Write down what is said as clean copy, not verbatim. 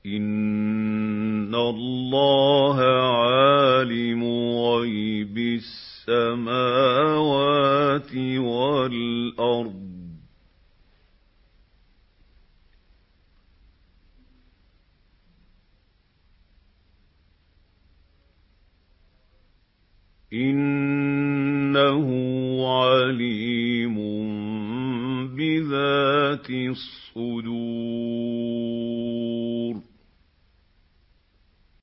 إِنَّ اللَّهَ عَالِمُ غَيْبِ السَّمَاوَاتِ وَالْأَرْضِ ۚ إِنَّهُ عَلِيمٌ بِذَاتِ الصُّدُورِ